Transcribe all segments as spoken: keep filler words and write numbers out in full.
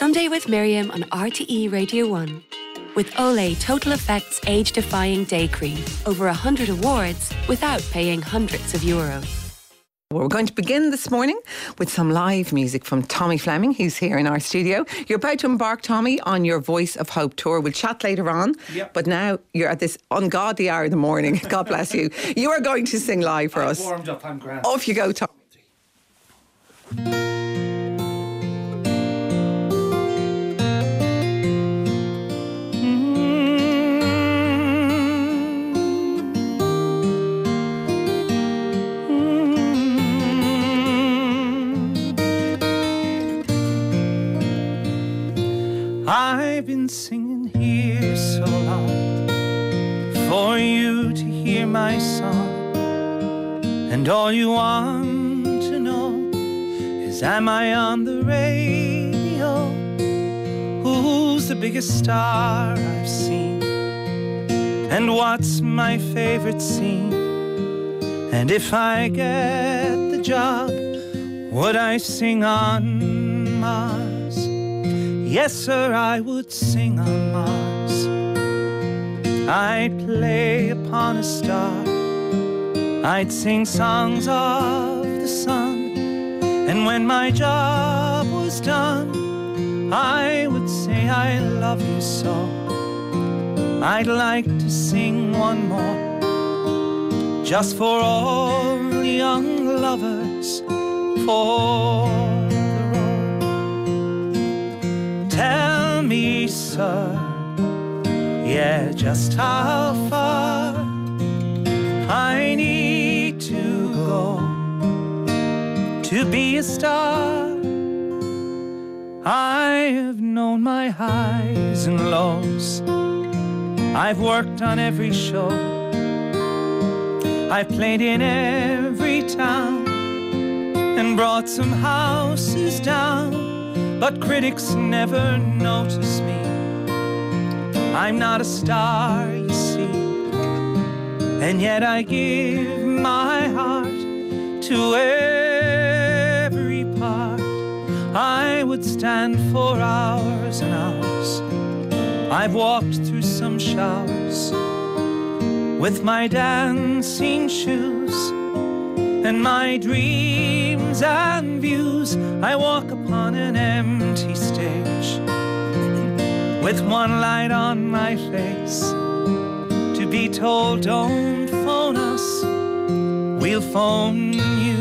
Sunday with Miriam on R T E Radio one. With Olay Total Effects Age-Defying Day Cream. Over one hundred awards without paying hundreds of euros. Well, we're going to begin this morning with some live music from Tommy Fleming, who's here in our studio. You're about to embark, Tommy, on your Voice of Hope tour. We'll chat later on. Yep. But now you're at this ungodly hour of the morning. God bless you. You are going to sing live for I'm us. warmed up, I'm grand. Off you go, Tommy. I've been singing here so long for you to hear my song, and all you want to know is, am I on the radio? Who's the biggest star I've seen, and what's my favorite scene? And if I get the job, would I sing on Mars? Yes, sir, I would sing on Mars. I'd play upon a star. I'd sing songs of the sun. And when my job was done, I would say I love you so. I'd like to sing one more, just for all the young lovers, for tell me, sir, yeah, just how far I need to go to be a star. I have known my highs and lows. I've worked on every show. I've played in every town and brought some houses down. But critics never notice me. I'm not a star, you see, and yet I give my heart to every part. I would stand for hours and hours. I've walked through some showers with my dancing shoes and my dreams and views. I walk upon an empty stage with one light on my face, to be told, don't phone us, we'll phone you.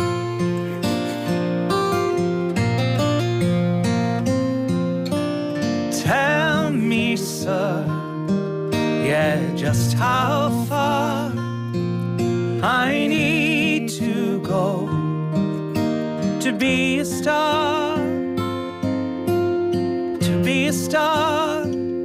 Tell me, sir, yeah, just how far I need to go to be a star, to be a star.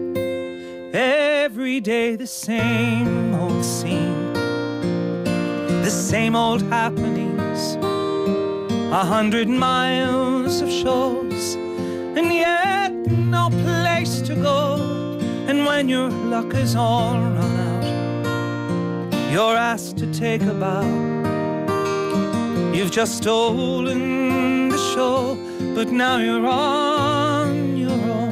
Every day the same old scene, the same old happenings, a hundred miles of shows, and yet no place to go. And when your luck is all run out, you're asked to take a bow. You've just stolen the show, but now you're on your own.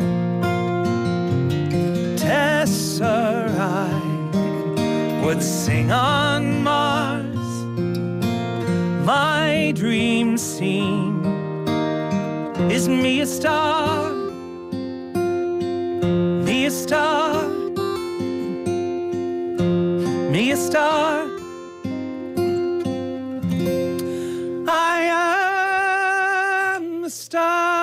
Tess, sir, I would sing on Mars. My dream scene is me a star, me a star, me a star. I am a star.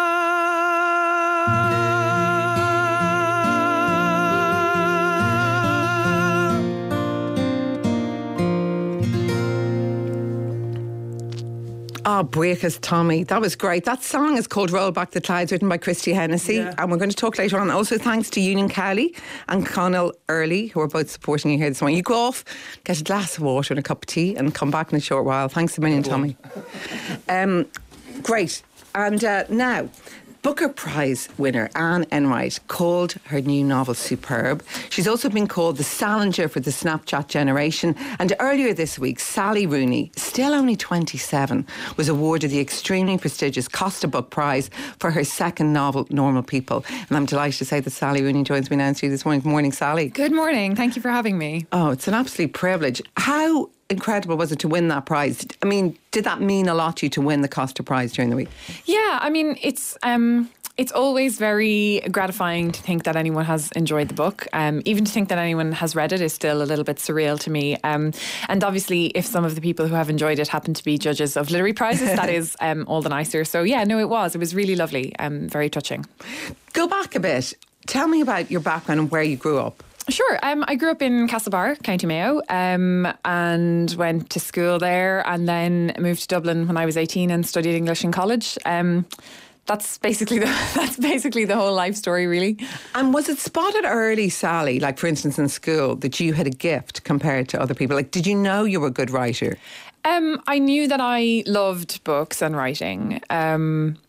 Oh, breakas, Tommy. That was great. That song is called Roll Back the Clouds, written by Christy Hennessy. Yeah. And we're going to talk later on. Also, thanks to Union Cowley and Connell Early, who are both supporting you here this morning. You go off, get a glass of water and a cup of tea, and come back in a short while. Thanks a million, Tommy. um, great. And uh, now, Booker Prize winner Anne Enright called her new novel superb. She's also been called the Salinger for the Snapchat generation. And earlier this week, Sally Rooney, still only twenty-seven, was awarded the extremely prestigious Costa Book Prize for her second novel, Normal People. And I'm delighted to say that Sally Rooney joins me now in studio this morning. Good morning, Sally. Good morning. Thank you for having me. Oh, it's an absolute privilege. How incredible was it to win that prize? I mean, did that mean a lot to you to win the Costa Prize during the week? Yeah, I mean, it's um, it's always very gratifying to think that anyone has enjoyed the book. Um, even to think that anyone has read it is still a little bit surreal to me. Um, and obviously, if some of the people who have enjoyed it happen to be judges of literary prizes, that is um, all the nicer. So yeah, no, it was. It was really lovely. Um, very touching. Go back a bit. Tell me about your background and where you grew up. Sure. Um, I grew up in Castlebar, County Mayo, um, and went to school there, and then moved to Dublin when I was eighteen and studied English in college. Um, that's basically the that's basically the whole life story, really. And was it spotted early, Sally, like for instance in school, that you had a gift compared to other people? Like, did you know you were a good writer? Um, I knew that I loved books and writing. Um,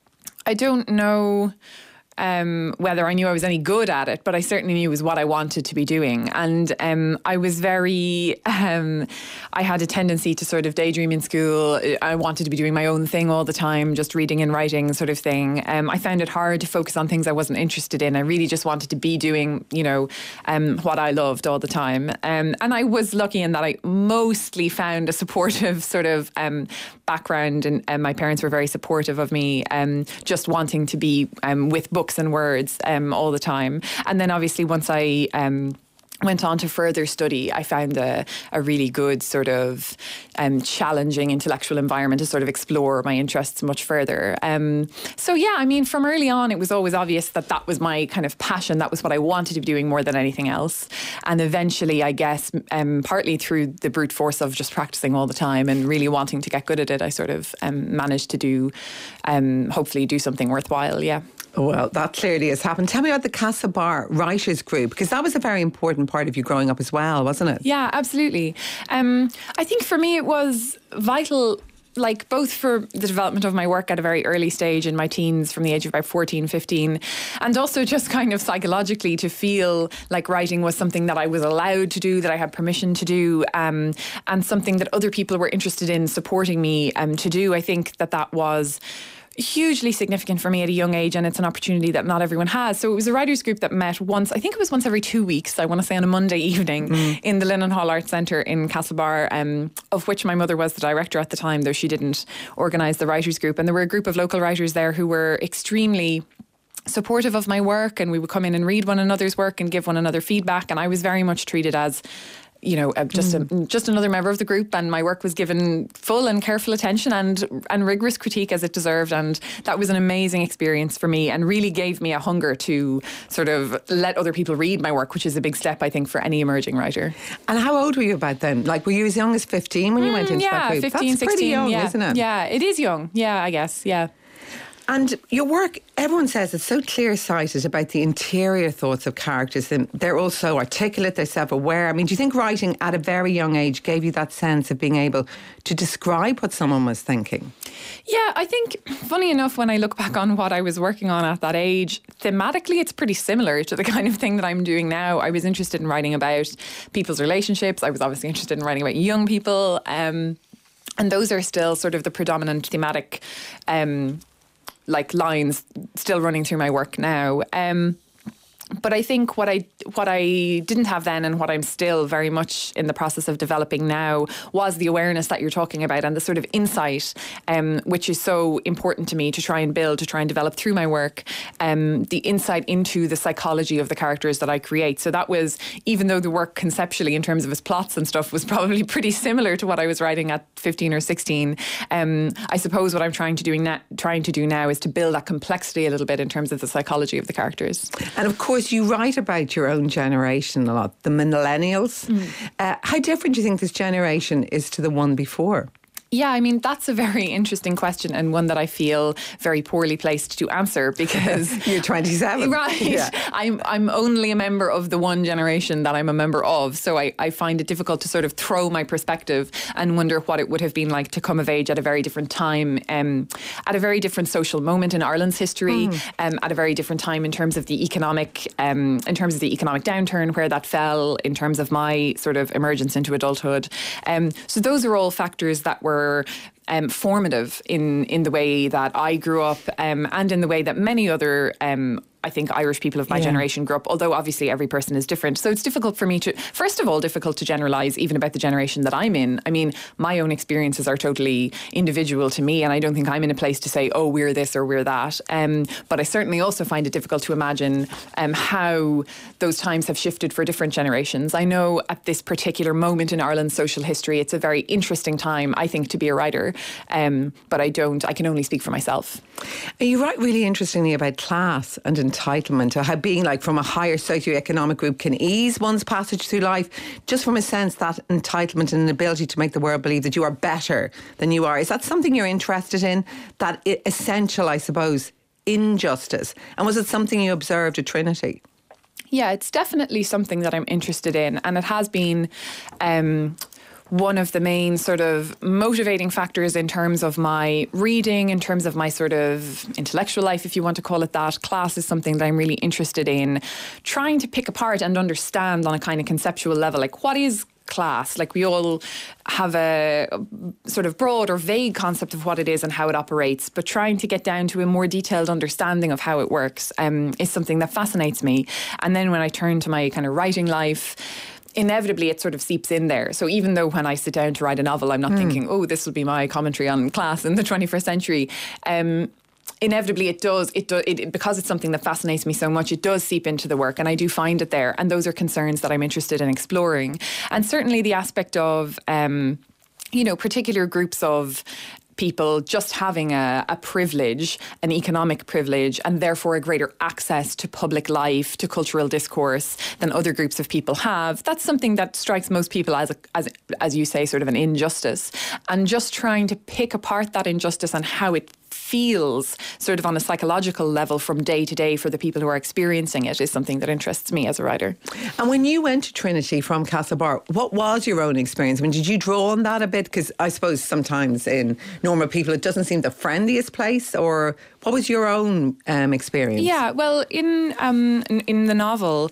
I don't know Um, whether I knew I was any good at it, but I certainly knew it was what I wanted to be doing. And um, I was very, um, I had a tendency to sort of daydream in school. I wanted to be doing my own thing all the time, just reading and writing sort of thing. Um, I found it hard to focus on things I wasn't interested in. I really just wanted to be doing, you know, um, what I loved all the time. Um, and I was lucky in that I mostly found a supportive sort of um, background, and, and my parents were very supportive of me, um, just wanting to be um, with books and words um, all the time. And then obviously once I um, went on to further study, I found a, a really good sort of um, challenging intellectual environment to sort of explore my interests much further. Um, so yeah, I mean, from early on, it was always obvious that that was my kind of passion. That was what I wanted to be doing more than anything else. And eventually, I guess, um, partly through the brute force of just practicing all the time and really wanting to get good at it, I sort of um, managed to do, um, hopefully do something worthwhile, yeah. Well, that clearly has happened. Tell me about the Castlebar Writers Group, because that was a very important part of you growing up as well, wasn't it? Yeah, absolutely. Um, I think for me it was vital, like both for the development of my work at a very early stage in my teens, from the age of about fourteen, fifteen, and also just kind of psychologically to feel like writing was something that I was allowed to do, that I had permission to do, um, and something that other people were interested in supporting me um, to do. I think that that was hugely significant for me at a young age, and it's an opportunity that not everyone has. So it was a writers group that met once, I think it was once every two weeks, I want to say on a Monday evening, mm. in the Linen Hall Arts Centre in Castlebar, um, of which my mother was the director at the time, though she didn't organise the writers group. And there were a group of local writers there who were extremely supportive of my work, and we would come in and read one another's work and give one another feedback, and I was very much treated as, you know, uh, just mm. a, just another member of the group, and my work was given full and careful attention and and rigorous critique as it deserved, and that was an amazing experience for me and really gave me a hunger to sort of let other people read my work, which is a big step, I think, for any emerging writer. And how old were you about then? Like, were you as young as fifteen when you mm, went into yeah, that group? fifteen, That's sixteen, pretty young, yeah. isn't it? Yeah, it is young. Yeah, I guess, yeah. And your work, everyone says it's so clear-sighted about the interior thoughts of characters, and they're also articulate, they're self-aware. I mean, do you think writing at a very young age gave you that sense of being able to describe what someone was thinking? Yeah, I think, funny enough, when I look back on what I was working on at that age, thematically it's pretty similar to the kind of thing that I'm doing now. I was interested in writing about people's relationships. I was obviously interested in writing about young people. Um, and those are still sort of the predominant thematic um like lines still running through my work now. Um, but I think what I what I didn't have then, and what I'm still very much in the process of developing now, was the awareness that you're talking about, and the sort of insight, um, which is so important to me to try and build, to try and develop through my work, um, the insight into the psychology of the characters that I create. So that was, even though the work conceptually in terms of its plots and stuff was probably pretty similar to what I was writing at fifteen or sixteen, um, I suppose what I'm trying to doing na- trying to do now is to build that complexity a little bit in terms of the psychology of the characters. And of course, you write about your own generation a lot, the millennials. Mm. Uh, how different do you think this generation is to the one before? Yeah, I mean, that's a very interesting question and one that I feel very poorly placed to answer because... You're twenty-seven. Right. Yeah. I'm I'm only a member of the one generation that I'm a member of, so I, I find it difficult to sort of throw my perspective and wonder what it would have been like to come of age at a very different time, um, at a very different social moment in Ireland's history, mm. um, at a very different time in terms of the economic, um, in terms of the economic downturn, where that fell, in terms of my sort of emergence into adulthood. Um, so those are all factors that were Um, formative in, in the way that I grew up um, and in the way that many other um, I think Irish people of my yeah. generation grew up, although obviously every person is different. So it's difficult for me to, first of all, difficult to generalise even about the generation that I'm in. I mean, my own experiences are totally individual to me, and I don't think I'm in a place to say, oh, we're this or we're that. Um, but I certainly also find it difficult to imagine um, how those times have shifted for different generations. I know at this particular moment in Ireland's social history, it's a very interesting time, I think, to be a writer. Um, but I don't, I can only speak for myself. You write really interestingly about class and entitlement, how being like from a higher socioeconomic group can ease one's passage through life, just from a sense that entitlement and an ability to make the world believe that you are better than you are. Is that something you're interested in? That essential, I suppose, injustice? And was it something you observed at Trinity? Yeah, it's definitely something that I'm interested in, and it has been um, one of the main sort of motivating factors in terms of my reading, in terms of my sort of intellectual life, if you want to call it that. Class is something that I'm really interested in trying to pick apart and understand on a kind of conceptual level. Like, what is class? Like, we all have a sort of broad or vague concept of what it is and how it operates, but trying to get down to a more detailed understanding of how it works um, is something that fascinates me. And then when I turn to my kind of writing life, inevitably it sort of seeps in there. So even though when I sit down to write a novel, I'm not mm. thinking, oh, this will be my commentary on class in the twenty-first century. Um, inevitably it does, it, do, it because it's something that fascinates me so much, it does seep into the work, and I do find it there. And those are concerns that I'm interested in exploring. And certainly the aspect of, um, you know, particular groups of people just having a, a privilege, an economic privilege, and therefore a greater access to public life, to cultural discourse than other groups of people have. That's something that strikes most people as, a, as, as you say, sort of an injustice. And just trying to pick apart that injustice and how it feels sort of on a psychological level from day to day for the people who are experiencing it is something that interests me as a writer. And when you went to Trinity from Castlebar, what was your own experience? I mean, did you draw on that a bit? Because I suppose sometimes in normal people it doesn't seem the friendliest place, or what was your own um, experience? Yeah, well, in, um, in, in the novel,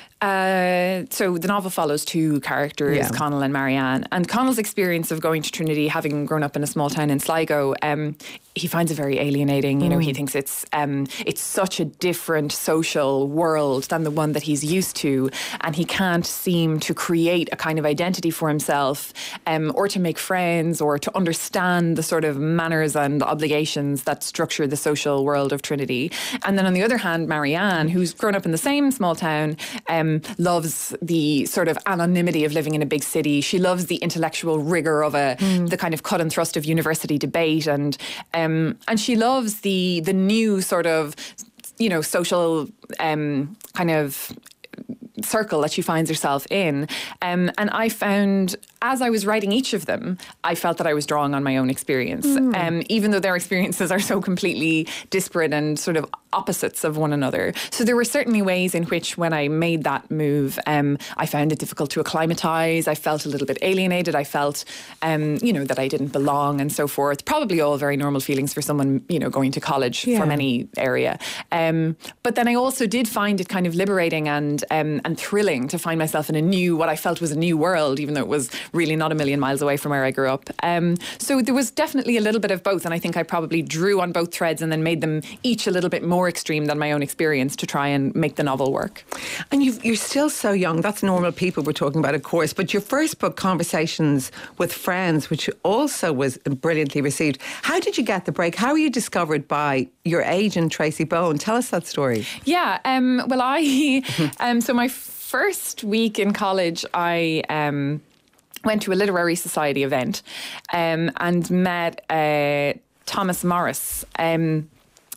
Uh, so the novel follows two characters, yeah. Conall and Marianne. And Conall's experience of going to Trinity, having grown up in a small town in Sligo, um, he finds it very alienating. You know, mm. he thinks it's um, it's such a different social world than the one that he's used to, and he can't seem to create a kind of identity for himself, um, or to make friends, or to understand the sort of manners and obligations that structure the social world of Trinity. And then on the other hand, Marianne, who's grown up in the same small town, um, loves the sort of anonymity of living in a big city. She loves the intellectual rigour of a mm. the kind of cut and thrust of university debate, and um, and she loves the the new sort of, you know, social um, kind of circle that she finds herself in. Um, and I found, as I was writing each of them, I felt that I was drawing on my own experience, mm. um, even though their experiences are so completely disparate and sort of opposites of one another. So there were certainly ways in which, when I made that move, um, I found it difficult to acclimatise. I felt a little bit alienated. I felt, um, you know, that I didn't belong and so forth. Probably all very normal feelings for someone, you know, going to college yeah. from any area. Um, but then I also did find it kind of liberating and um, and thrilling to find myself in a new, what I felt was a new world, even though it was really not a million miles away from where I grew up. Um, so there was definitely a little bit of both, and I think I probably drew on both threads and then made them each a little bit more extreme than my own experience to try and make the novel work. And you've, you're still so young. That's normal people we're talking about, of course. But your first book, Conversations with Friends, which also was brilliantly received. How did you get the break? How were you discovered by your agent, Tracy Bowen? Tell us that story. Yeah, um, well, I... um, so my first week in college, I... Um, went to a literary society event um, and met uh, Thomas Morris, um,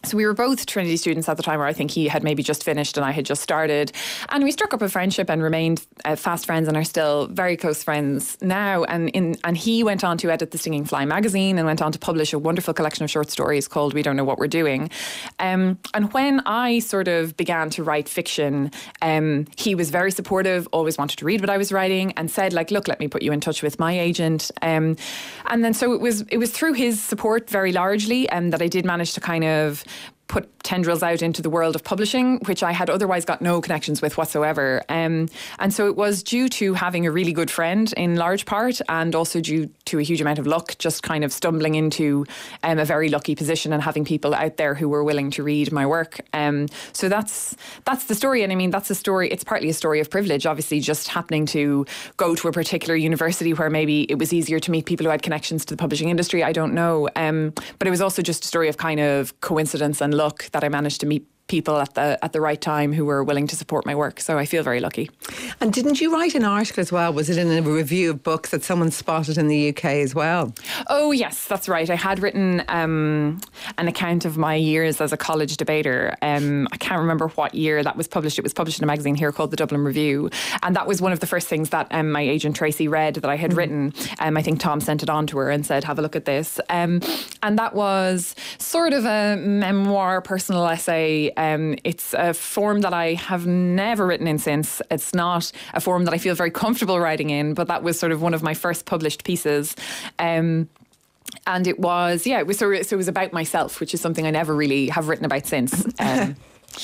So we were both Trinity students at the time, or I think he had maybe just finished and I had just started. And we struck up a friendship and remained uh, fast friends and are still very close friends now. And in and he went on to edit the Stinging Fly magazine and went on to publish a wonderful collection of short stories called We Don't Know What We're Doing. Um, and when I sort of began to write fiction, um, he was very supportive, always wanted to read what I was writing, and said, like, look, let me put you in touch with my agent. Um, and then so it was, it was through his support very largely um, that I did manage to kind of put tendrils out into the world of publishing, which I had otherwise got no connections with whatsoever. Um, and so it was due to having a really good friend in large part, and also due to a huge amount of luck, just kind of stumbling into um, a very lucky position and having people out there who were willing to read my work. Um, so that's that's the story. And I mean, that's a story, it's partly a story of privilege, obviously, just happening to go to a particular university where maybe it was easier to meet people who had connections to the publishing industry. I don't know. Um, but it was also just a story of kind of coincidence and luck that I managed to meet people at the at the right time who were willing to support my work. So I feel very lucky. And didn't you write an article as well? Was it in a review of books that someone spotted in the U K as well? Oh yes, that's right. I had written um, an account of my years as a college debater. Um, I can't remember what year that was published. It was published in a magazine here called the Dublin Review. And that was one of the first things that um, my agent Tracy read that I had mm. written. Um, I think Tom sent it on to her and said, have a look at this. Um, and that was sort of a memoir, personal essay. Um, it's a form that I have never written in since. It's not a form that I feel very comfortable writing in, but that was sort of one of my first published pieces. Um, and it was, yeah, it was, so it was about myself, which is something I never really have written about since. Um,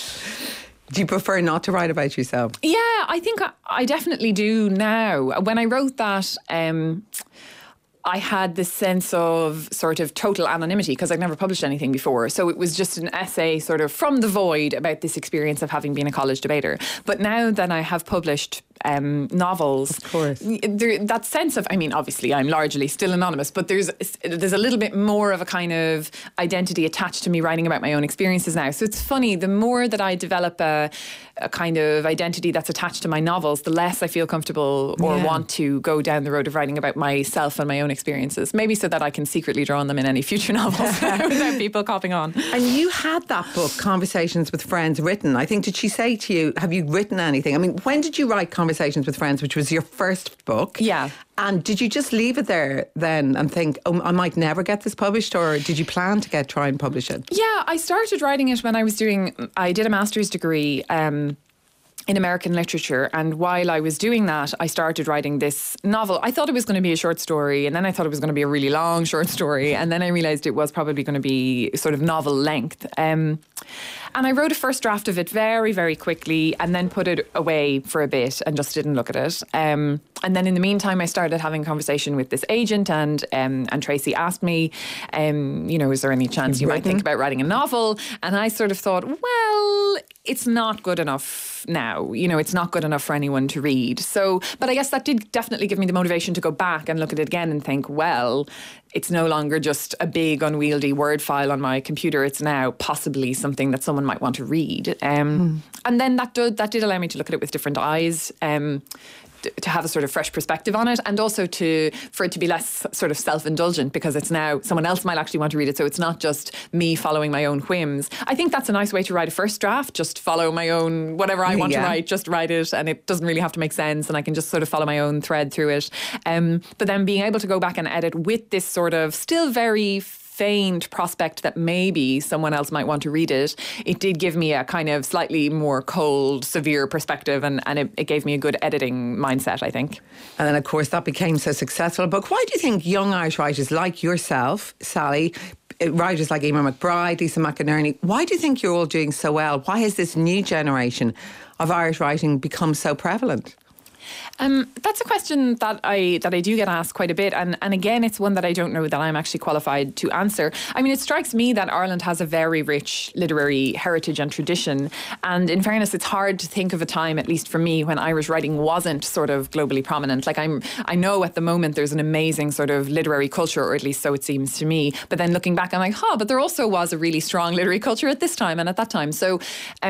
Do you prefer not to write about yourself? Yeah, I think I, I definitely do now. When I wrote that, um, I had this sense of sort of total anonymity because I'd never published anything before. So it was just an essay sort of from the void about this experience of having been a college debater. But now that I have published um, novels, of course, there, that sense of, I mean, obviously I'm largely still anonymous, but there's there's a little bit more of a kind of identity attached to me writing about my own experiences now. So it's funny, the more that I develop a, a kind of identity that's attached to my novels, the less I feel comfortable or yeah. want to go down the road of writing about myself and my own experiences. Maybe so that I can secretly draw on them in any future novels without people copying on. And you had that book, Conversations with Friends, written. I think, did she say to you, have you written anything? I mean, when did you write Conversations with Friends, which was your first book? Yeah. And did you just leave it there then and think, oh, I might never get this published, or did you plan to get try and publish it? Yeah, I started writing it when I was doing, I did a master's degree um, in American literature, and while I was doing that, I started writing this novel. I thought it was going to be a short story, and then I thought it was going to be a really long short story, and then I realised it was probably going to be sort of novel length. Um, and I wrote a first draft of it very, very quickly, and then put it away for a bit and just didn't look at it. Um, and then in the meantime, I started having a conversation with this agent, and um, and Tracy asked me, um, you know, is there any chance you might think about writing a novel? And I sort of thought, well, it's not good enough now. You know, it's not good enough for anyone to read. So, but I guess that did definitely give me the motivation to go back and look at it again and think, well, it's no longer just a big unwieldy word file on my computer. It's now possibly something that someone might want to read. Um, mm. And then that did, that did allow me to look at it with different eyes. Um, to have a sort of fresh perspective on it, and also to for it to be less sort of self-indulgent, because it's now someone else might actually want to read it, so it's not just me following my own whims. I think that's a nice way to write a first draft, just follow my own, whatever I want yeah. to write, just write it, and it doesn't really have to make sense, and I can just sort of follow my own thread through it. Um, but then being able to go back and edit with this sort of still very feigned prospect that maybe someone else might want to read it, it did give me a kind of slightly more cold, severe perspective, and, and it, it gave me a good editing mindset, I think. And then, of course, that became so successful. But why do you think young Irish writers like yourself, Sally, writers like Emer McBride, Lisa McInerney, why do you think you're all doing so well? Why has this new generation of Irish writing become so prevalent? Um, that's a question that I that I do get asked quite a bit, and, and again, it's one that I don't know that I'm actually qualified to answer. I mean, it strikes me that Ireland has a very rich literary heritage and tradition, and in fairness, it's hard to think of a time, at least for me, when Irish writing wasn't sort of globally prominent. Like I'm, I know at the moment there's an amazing sort of literary culture, or at least so it seems to me. But then looking back, I'm like, huh, but there also was a really strong literary culture at this time and at that time. So um,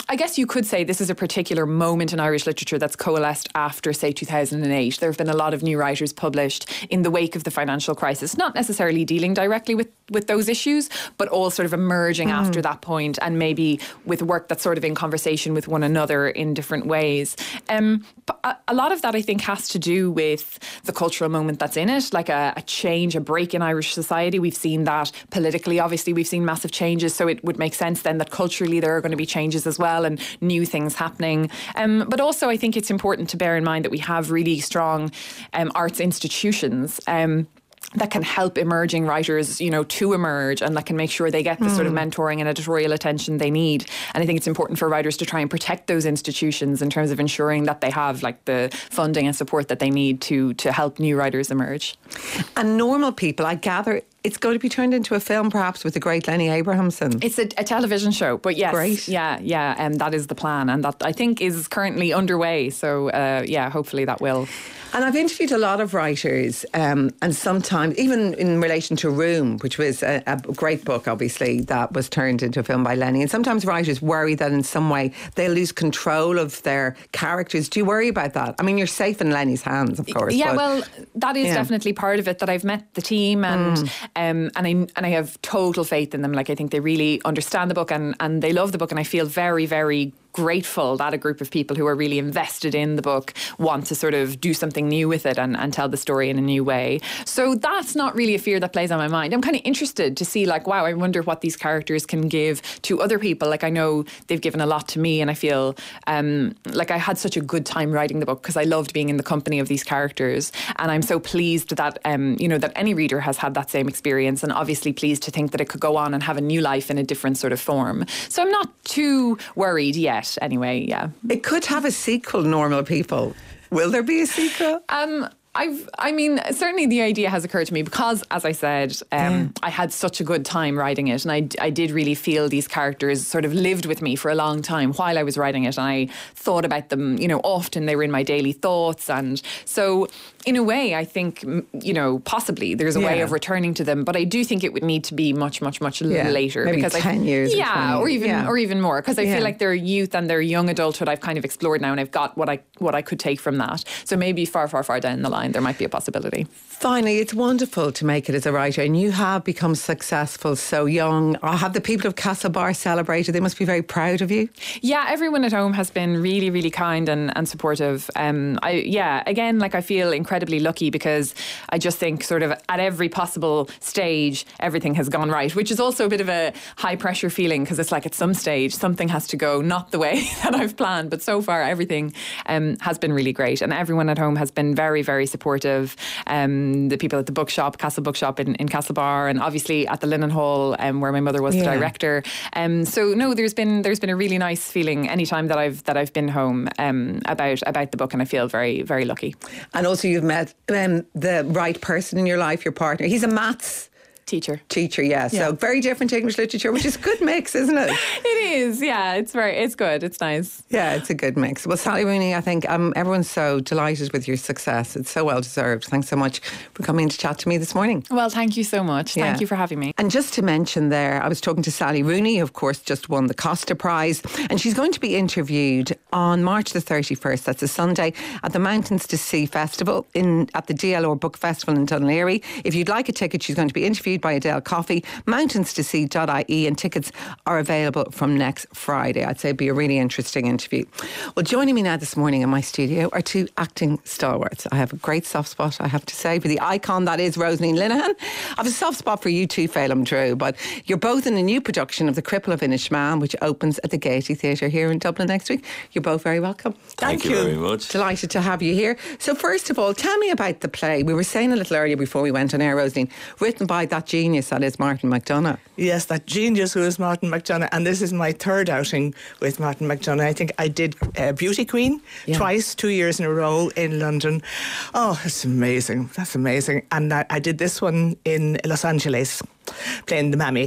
I guess you could say this is a particular moment in Irish literature that's coalesced after, say, two thousand eight. There have been a lot of new writers published in the wake of the financial crisis, not necessarily dealing directly with, with those issues, but all sort of emerging mm. after that point, and maybe with work that's sort of in conversation with one another in different ways. Um, but a, a lot of that, I think, has to do with the cultural moment that's in it, like a, a change, a break in Irish society. We've seen that politically, obviously, we've seen massive changes, so it would make sense then that culturally there are going to be changes as well and new things happening. Um, but also, I think it's important to bear in mind that we have really strong um, arts institutions um, that can help emerging writers, you know, to emerge, and that can make sure they get the mm. sort of mentoring and editorial attention they need. And I think it's important for writers to try and protect those institutions in terms of ensuring that they have like the funding and support that they need to to help new writers emerge. And Normal People, I gather, it's going to be turned into a film, perhaps, with the great Lenny Abrahamson. It's a, a television show, but yes, great. yeah, yeah, and um, that is the plan, and that I think is currently underway. So, uh, yeah, hopefully that will. And I've interviewed a lot of writers, um, and sometimes, even in relation to Room, which was a, a great book, obviously, that was turned into a film by Lenny. And sometimes writers worry that in some way they'll lose control of their characters. Do you worry about that? I mean, you're safe in Lenny's hands, of course. Yeah, but, well, that is yeah. definitely part of it, that I've met the team and mm. um, and I and I have total faith in them. Like, I think they really understand the book and, and they love the book, and I feel very, very grateful that a group of people who are really invested in the book want to sort of do something new with it and, and tell the story in a new way. So that's not really a fear that plays on my mind. I'm kind of interested to see, like, wow, I wonder what these characters can give to other people. Like, I know they've given a lot to me, and I feel um, like I had such a good time writing the book because I loved being in the company of these characters, and I'm so pleased that um, you know, that any reader has had that same experience, and obviously pleased to think that it could go on and have a new life in a different sort of form. So I'm not too worried yet. Anyway, yeah. It could have a sequel, Normal People. Will there be a sequel? Um, I've, I mean, certainly the idea has occurred to me because, as I said, um, yeah. I had such a good time writing it, and I, I did really feel these characters sort of lived with me for a long time while I was writing it, and I thought about them, you know, often they were in my daily thoughts, and so in a way, I think, you know, possibly there's a yeah. way of returning to them, but I do think it would need to be much, much, much yeah. later. Maybe because ten I, years. Yeah, or, or even yeah. or even more, because I yeah. feel like their youth and their young adulthood I've kind of explored now, and I've got what I what I could take from that. So maybe far, far, far down the line, there might be a possibility. Finally, it's wonderful to make it as a writer, and you have become successful so young. Have the people of Castlebar celebrated? They must be very proud of you. Yeah, everyone at home has been really, really kind and, and supportive. Um, I yeah, again, like I feel incredibly lucky because I just think sort of at every possible stage, everything has gone right, which is also a bit of a high pressure feeling because it's like at some stage, something has to go not the way that I've planned. But so far, everything um, has been really great, and everyone at home has been very, very supportive. Um, the people at the bookshop, Castle Bookshop in, in Castlebar, and obviously at the Linen Hall, um, where my mother was yeah. the director. Um, so no, there's been there's been a really nice feeling anytime that I've that I've been home um, about about the book, and I feel very, very lucky. And also, you've met um, the right person in your life, your partner. He's a maths Teacher. Teacher, yeah. So yeah. very different to English literature, which is a good mix, isn't it? It is, yeah. It's very, it's good. It's nice. Yeah, it's a good mix. Well, Sally Rooney, I think um, everyone's so delighted with your success. It's so well deserved. Thanks so much for coming to chat to me this morning. Well, thank you so much. Yeah. Thank you for having me. And just to mention there, I was talking to Sally Rooney, who of course just won the Costa Prize, and she's going to be interviewed on March the thirty-first. That's a Sunday at the Mountains to Sea Festival in at the D L R Book Festival in Dún Laoghaire. If you'd like a ticket, she's going to be interviewed by Adele Coffey, mountains to sea dot I E, and tickets are available from next Friday. I'd say it'd be a really interesting interview. Well, joining me now this morning in my studio are two acting stalwarts. I have a great soft spot, I have to say, for the icon that is Rosaleen Linehan. I have a soft spot for you too, Phelim Drew, but you're both in a new production of The Cripple of Inishmaan, which opens at the Gaiety Theatre here in Dublin next week. You're both very welcome. Thank, Thank you. you very much. Delighted to have you here. So first of all, tell me about the play. We were saying a little earlier before we went on air, Rosaleen, written by that genius that is Martin McDonagh. Yes, that genius who is Martin McDonagh, and this is my third outing with Martin McDonagh. I think I did uh, Beauty Queen yeah. twice, two years in a row in London. Oh, it's amazing. That's amazing. And I, I did this one in Los Angeles, playing the Mammy.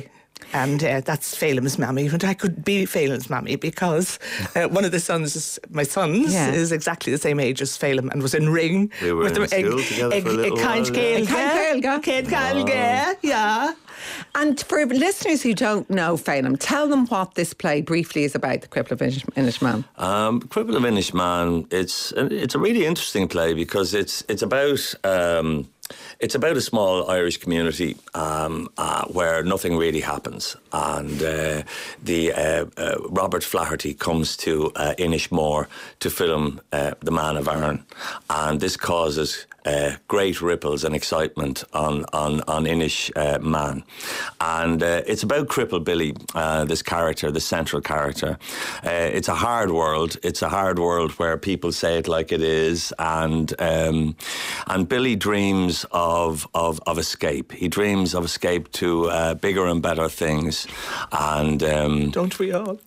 And uh, that's Phelim's mammy. And I could be Phelim's mammy because uh, one of the sons, is, my sons, Yeah. is exactly the same age as Phelim and was in Ring. We were with in the- school ag- together ag- for a little ag- Caint while, yeah. Gaeilge. Caint Gaeilge. Caint Gaeilge, yeah. And for listeners who don't know Phelim, tell them what this play briefly is about, The Cripple of Inish, Inishmaan. Um, Cripple of Inishmaan, it's it's a really interesting play because it's it's about um, it's about a small Irish community um, uh, where nothing really happens, and uh, the uh, uh, Robert Flaherty comes to uh, Inishmore to film uh, The Man of Iron, and this causes Uh, great ripples and excitement on on on Inish uh, Man, and uh, it's about Cripple Billy, uh, this character, the central character. Uh, it's a hard world. It's a hard world where people say it like it is, and um, and Billy dreams of of of escape. He dreams of escape to uh, bigger and better things, and um, Don't we all?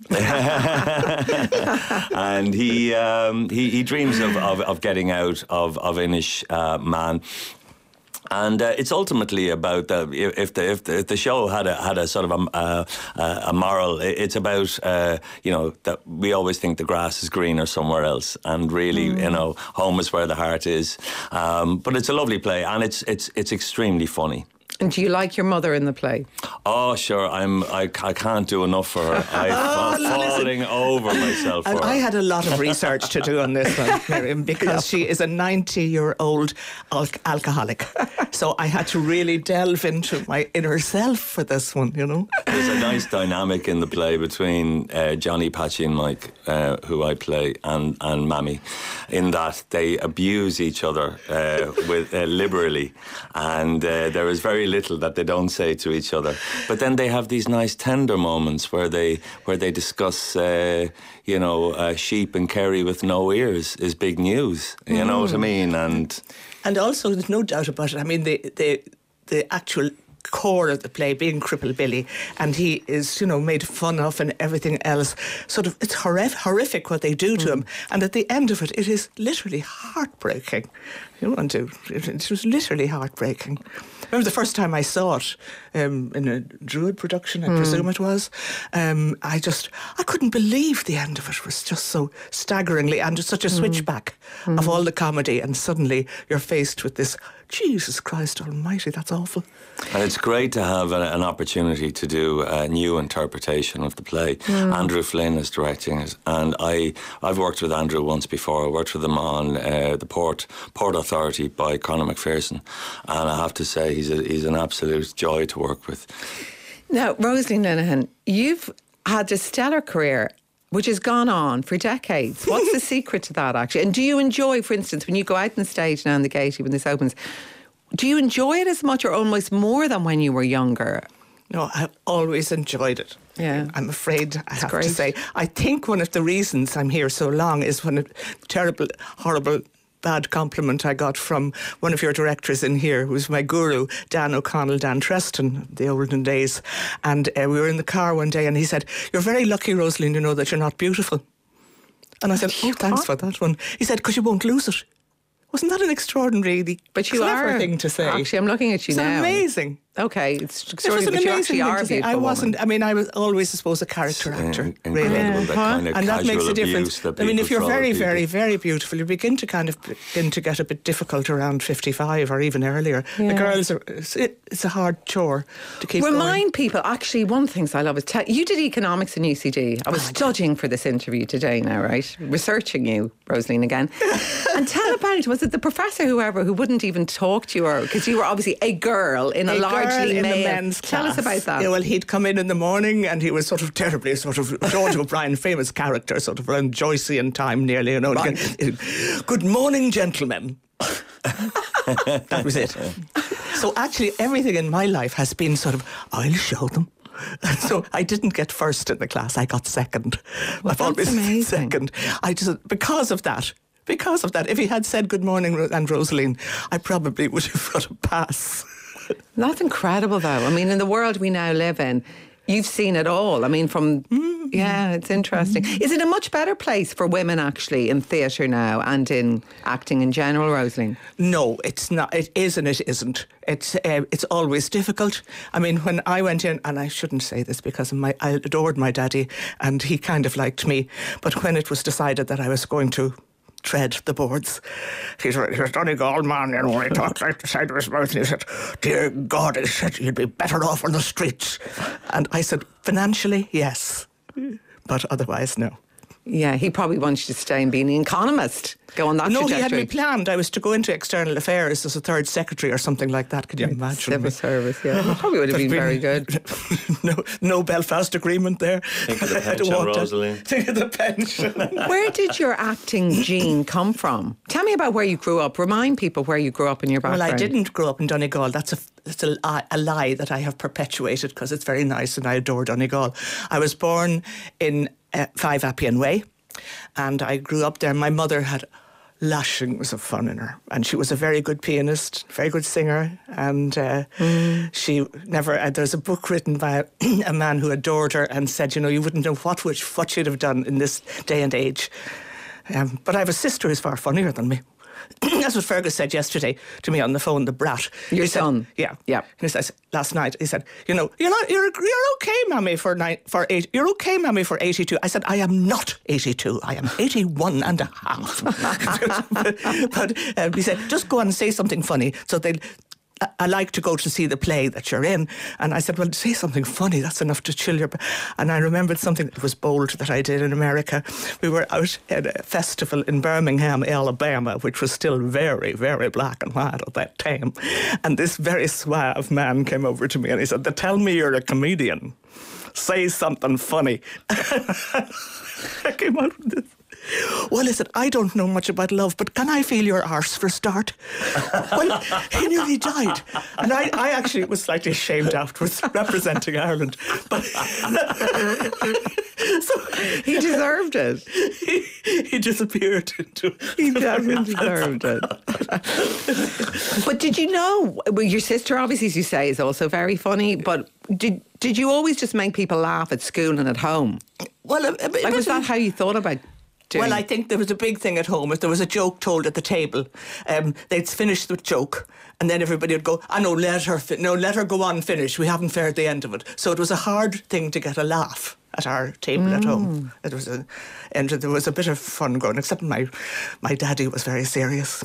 and he um, he he dreams of of, of getting out of of Inish uh, Man. And uh, it's ultimately about the, if the if the, if the show had a had a sort of a uh, a moral. It's about uh, you know that we always think the grass is greener somewhere else, and really mm. you know home is where the heart is. Um, but it's a lovely play, and it's it's it's extremely funny. And do you like your mother in the play? Oh, sure. I'm. I, I can't do enough for her. I'm oh, falling over myself for And her. I had a lot of research to do on this one, Miriam, because she is a ninety-year-old al- alcoholic. So I had to really delve into my inner self for this one, you know. There's a nice dynamic in the play between uh, Johnny, Patchy and Mike, uh, who I play, and, and Mammy, in that they abuse each other uh, with uh, liberally. And uh, there is very little that they don't say to each other, but then they have these nice tender moments where they where they discuss uh, you know uh, sheep and Kerry with no ears is big news, you mm. know what I mean. And and also there's no doubt about it, I mean the the the actual core of the play being Cripple Billy, and he is, you know, made fun of and everything else. Sort of, it's horrific, horrific what they do to mm. him. And at the end of it, it is literally heartbreaking. You want to? It, it was literally heartbreaking. I remember the first time I saw it um, in a Druid production, I mm. presume it was. Um, I just, I couldn't believe the end of it. It was just so staggeringly, and just such a switchback mm. of all the comedy, and suddenly you're faced with this. Jesus Christ Almighty, that's awful. And it's great to have a, an opportunity to do a new interpretation of the play. Mm. Andrew Flynn is directing it, and I, I've worked with Andrew once before. I worked with him on uh, the Port Port Authority by Conor McPherson, and I have to say he's a, he's an absolute joy to work with. Now, Rosaleen Linehan, you've had a stellar career which has gone on for decades. What's the secret to that, actually? And do you enjoy, for instance, when you go out on stage now in the Gaiety when this opens, do you enjoy it as much or almost more than when you were younger? No, I've always enjoyed it. Yeah. I'm afraid I That's have great. to say. I think one of the reasons I'm here so long is when a terrible, horrible, bad compliment I got from one of your directors in here, who was my guru, Dan O'Connell, Dan Treston, the olden days. And uh, we were in the car one day and he said, "You're very lucky, Rosaleen, to know that you're not beautiful." And I said, "Oh, thanks for that one." He said, "Because you won't lose it." Wasn't that an extraordinary, but you clever are, thing to say? Actually, I'm looking at you it's now. amazing. Okay, it's It was extraordinary, an but you amazing actually thing are to a say. beautiful I wasn't. woman. I mean, I was always, I suppose, a character actor. In- really. incredible, that kind of And that makes casual a difference. abuse that I mean, people if you're throw at very, people. very, very beautiful, you begin to kind of begin to get a bit difficult around fifty-five or even earlier. Yeah. The girls are. It's, it, it's a hard chore to keep Remind going. people, actually, one of the things I love is te- you did economics in U C D. I was studying for this interview today now, right? Researching you, Rosaleen, again. And tell about it. Was it the professor, whoever, who wouldn't even talk to you, or because you were obviously a girl in a, A largely girl in male? the men's Tell class. us about that. Yeah, well, he'd come in in the morning and he was sort of terribly, sort of George O'Brien, famous character, sort of around Joycean time nearly, you know. Right. Good morning, gentlemen. That was it. So actually, everything in my life has been sort of, I'll show them. So I didn't get first in the class, I got second. Well, I've always that's been amazing. second. I just, because of that, because of that, if he had said good morning, Ro- and Rosaleen, I probably would have got a pass. That's incredible, though. I mean, in the world we now live in, you've seen it all. I mean, from mm-hmm. yeah, it's interesting. Mm-hmm. Is it a much better place for women actually in theatre now and in acting in general, Rosaleen? No, it's not. It is and it isn't. It's uh, it's always difficult. I mean, when I went in, and I shouldn't say this because my I adored my daddy and he kind of liked me, but when it was decided that I was going to tread the boards, He's a, he's a Donegal man, you know, he talks like the side of his mouth, and he said, dear God, he said, you'd be better off on the streets. And I said, financially, yes, but otherwise, no. Yeah, he probably wants you to stay and be an economist, go on that no, trajectory. He had me planned. I was to go into external affairs as a third secretary or something like that. Could you yeah, imagine? Civil service, yeah. Probably would have been, been very good. no, no Belfast agreement there. Think of the pension, Rosaleen. Think of the pension. Where did your acting gene come from? Tell me about where you grew up. Remind people where you grew up in your background. Well, I didn't grow up in Donegal. That's a It's a, a lie that I have perpetuated because it's very nice and I adore Donegal. I was born in uh, Five Appian Way and I grew up there. My mother had lashings of fun in her and she was a very good pianist, very good singer, and uh, mm. she never... Uh, there's a book written by a man who adored her and said, you know, you wouldn't know what, which, what she'd have done in this day and age. Um, but I have a sister who's far funnier than me. That's what Fergus said yesterday to me on the phone, the brat. Your he son? Said, yeah. Yeah. And he says, last night, he said, you know, you're not, you're, you're okay, Mammy, for nine, for eight, you're okay, Mammy, for eighty-two. I said, I am not eighty-two. I am eighty-one and a half. but but uh, he said, just go and say something funny. So they'll... I like to go to see the play that you're in. And I said, well, say something funny. That's enough to chill your... And I remembered something that was bold that I did in America. We were out at a festival in Birmingham, Alabama, which was still very, very black and white at that time. And this very suave man came over to me and he said, they tell me you're a comedian. Say something funny. I came out with this. Well, I said, I don't know much about love, but can I feel your arse for a start? Well, he nearly died. And I, I actually was slightly ashamed afterwards, representing Ireland. But so he deserved it. He, he disappeared into... He definitely deserved it. But did you know, well, your sister, obviously, as you say, is also very funny, but did did you always just make people laugh at school and at home? Well, a, a bit, like, was that how you thought about doing? Well, I think there was a big thing at home. If there was a joke told at the table, um, they'd finish the joke, and then everybody would go, "Ah, no, let her, fi- no, let her go on, finish. We haven't fared the end of it." So it was a hard thing to get a laugh at our table mm. at home. It was a, and there was a bit of fun going. Except my, my daddy was very serious.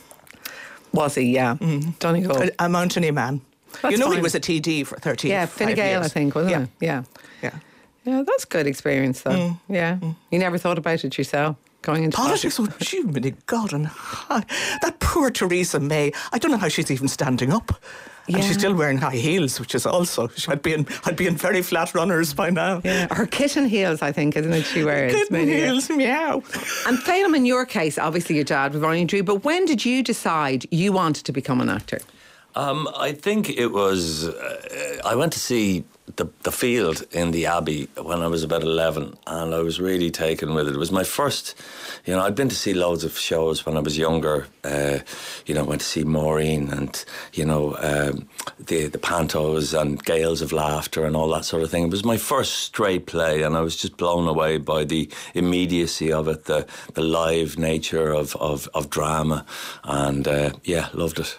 Was he? Yeah, mm. Donegal, a, a mountainy man. That's you know, fine. He was a T D for thirteen. Yeah, Fine Gael, I think, wasn't yeah. it? Yeah, yeah. Yeah, that's good experience, though. Mm. Yeah. Mm. You never thought about it yourself, going into politics? Oh, gee, many God and high. That poor Theresa May, I don't know how she's even standing up. Yeah. And she's still wearing high heels, which is also, I'd be in, I'd be in very flat runners by now. Yeah. Her kitten heels, I think, isn't it, she wears? Kitten maybe, heels, yeah. Meow. And Phelim, in your case, obviously your dad was Ronnie Drew, but when did you decide you wanted to become an actor? Um, I think it was, uh, I went to see the the Field in the Abbey when I was about eleven, and I was really taken with it. It was my first, you know, I'd been to see loads of shows when I was younger. Uh, you know, went to see Maureen and, you know, um, the, the Pantos and Gales of Laughter and all that sort of thing. It was my first straight play, and I was just blown away by the immediacy of it, the, the live nature of, of, of drama, and uh, yeah, loved it.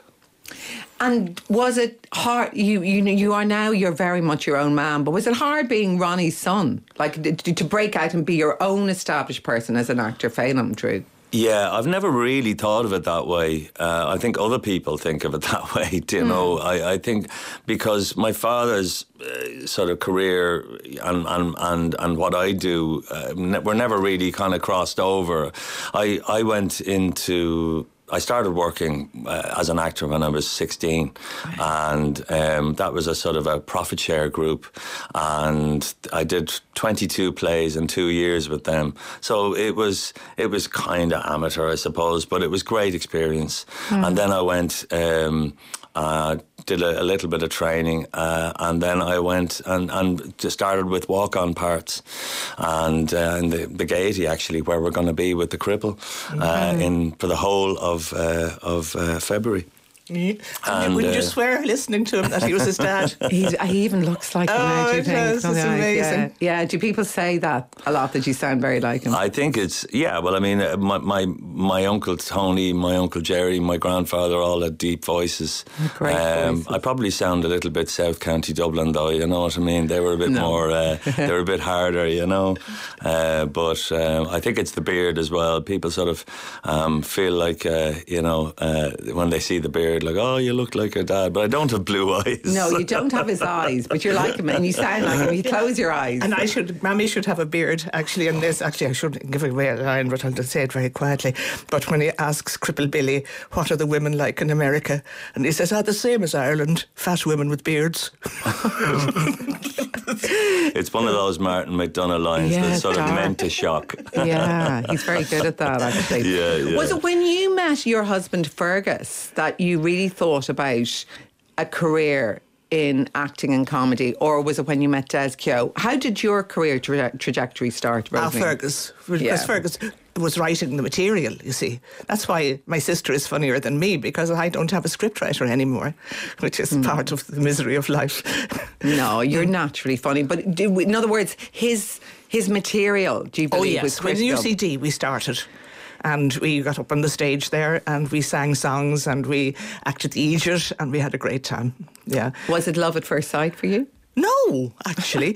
And was it hard? You you you are now, you're very much your own man, but was it hard being Ronnie's son? Like to, to break out and be your own established person as an actor, Phelim Drew? Yeah, I've never really thought of it that way. Uh, I think other people think of it that way, do you mm. know? I, I think because my father's uh, sort of career and, and, and, and what I do, uh, ne- were never really kind of crossed over. I, I went into... I started working uh, as an actor when I was sixteen, and um, that was a sort of a profit share group, and I did twenty-two plays in two years with them. So it was it was kind of amateur, I suppose, but it was great experience. Mm. And then I went. Um, Uh, did a, a little bit of training, uh, and then I went and, and just started with walk-on parts, and uh, in the, the Gaiety actually, where we're going to be with the Cripple, uh, mm-hmm. in for the whole of uh, of uh, February. Yeah. And, And, would you uh, swear listening to him that he was his dad? He's, he even looks like him now, Oh, do you it think? does. It's Yeah, amazing. Yeah. yeah, do people say that a lot, that you sound very like him? I think it's, yeah, well, I mean, uh, my, my my uncle Tony, my uncle Jerry, my grandfather all had deep voices. Great voices. I probably sound a little bit South County Dublin, though, you know what I mean? They were a bit No. more, uh, they were a bit harder, you know? Uh, but um, I think it's the beard as well. People sort of um, feel like, uh, you know, uh, when they see the beard, like, oh, you look like your dad. But I don't have blue eyes. No, you don't have his eyes, but you're like him and you sound like him. You close your eyes. And I should, Mammy should have a beard, actually, in this. Actually, I shouldn't give away a line, but I'll just say it very quietly. But when he asks Cripple Billy, what are the women like in America? And he says, ah, the same as Ireland, fat women with beards. It's one of those Martin McDonagh lines Yeah, that's sort dark. of meant to shock. Yeah, he's very good at that, actually. Yeah, yeah. Was it when you met your husband Fergus that you really thought about a career in acting and comedy, or was it when you met Des Keogh? How did your career tra- trajectory start, Ah, Rosalie? Fergus. Because Yeah. Fergus was writing the material, you see. That's why my sister is funnier than me, because I don't have a scriptwriter anymore, which is part of the misery of life. No, you're naturally funny. But do, in other words, his his material, do you Oh, believe, yes. was With critical? U C D, we started. And we got up on the stage there and we sang songs and we acted the Egypt and we had a great time. Yeah. Was it love at first sight for you? No, actually.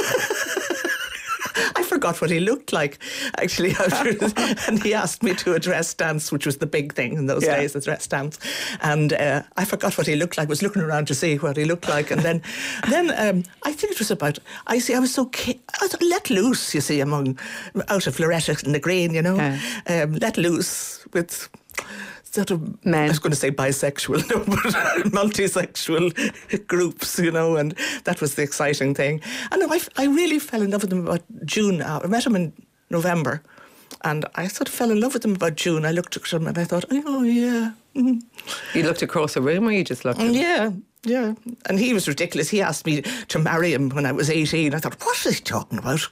I forgot what he looked like, actually. After and he asked me to a dress dance, which was the big thing in those Yeah. days, the dress dance. And uh, I forgot what he looked like. I was looking around to see what he looked like. And then then um, I think it was about, I see, I was so, ki- I was let loose, you see, among, out of Loretta and the Green, you know, Yeah. um, let loose with sort of, Men. I was going to say bisexual, no, but multi-sexual groups, you know, and that was the exciting thing. And I, I really fell in love with him about June. I met him in November, and I sort of fell in love with him about June. I looked at him and I thought, oh, yeah. Mm. You looked across the room, or you just looked at him? Yeah, yeah. And he was ridiculous. He asked me to marry him when I was eighteen. I thought, what is he talking about?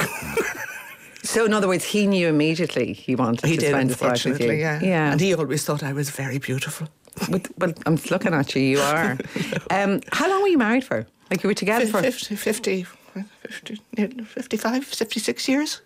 So, in other words, he knew immediately he wanted He to did, spend his life with you. unfortunately, yeah. yeah. And he always thought I was very beautiful. But, but I'm looking at you, you are. um, how long were you married for? Like, you were together for... fifty, fifty, fifty, fifty-five, fifty-six years.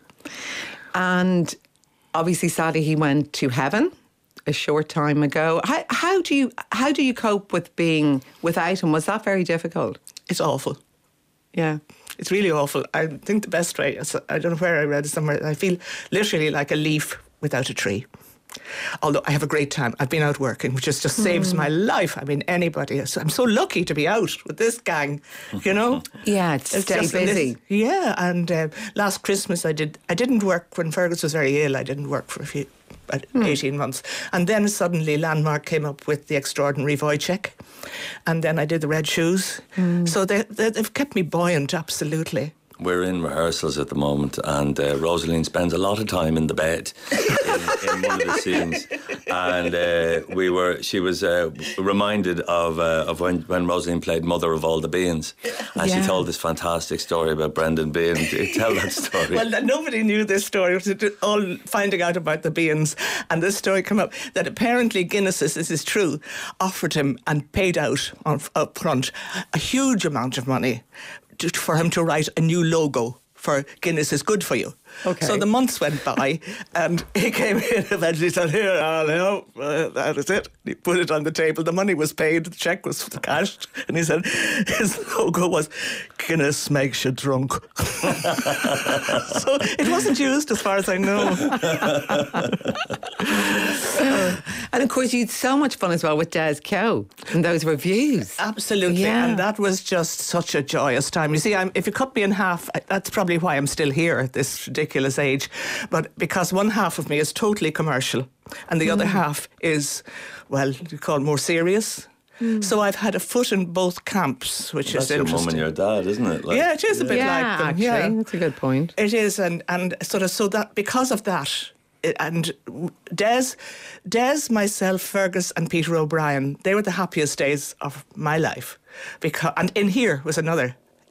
And obviously, sadly, he went to heaven a short time ago. How, how do you how do you cope with being without him? Was that very difficult? It's awful. Yeah. It's really awful. I think the best way, is- I don't know where I read it somewhere, I feel literally like a leaf without a tree. Although I have a great time. I've been out working, which just, just saves my life. I mean, anybody. I'm so lucky to be out with this gang, you know? Yeah, to It's stay just in this- busy. yeah, and uh, last Christmas I did. I didn't work when Fergus was very ill. I didn't work for a few, about eighteen months, and then suddenly Landmark came up with the extraordinary Wojciech, and then I did the Red Shoes. So they, they they've kept me buoyant, absolutely. We're in rehearsals at the moment, and uh, Rosaline spends a lot of time in the bed in, in one of the scenes. And uh, we were, she was uh, reminded of uh, of when, when Rosaline played Mother of All the Beans, and Yeah. she told this fantastic story about Brendan Bean. Tell that story. Well, nobody knew this story. It was all finding out about the beans. And this story came up that apparently Guinness's, this is true, offered him and paid out on, up front a huge amount of money to, for him to write a new logo for Guinness is good for you. Okay. So the months went by and he came in eventually said, here, I'll help. Uh, that is it. He put it on the table. The money was paid. The cheque was cashed. And he said his logo was Guinness makes you drunk. So it wasn't used as far as I know. And of course, you had so much fun as well with Des Keogh and those reviews. Absolutely. Yeah. And that was just such a joyous time. You see, I'm, if you cut me in half, I- that's probably why I'm still here at this ridiculous age. But because one half of me is totally commercial and the other half is, well, you call it more serious. So I've had a foot in both camps, which That's is your interesting. mum and your dad, isn't it? Like, Yeah, it is a bit Yeah, like them. actually, Yeah. that's a good point. It is, and, and sort of so that because of that, it- and Des, Des, myself, Fergus, and Peter O'Brien, they were the happiest days of my life. Because and in here was another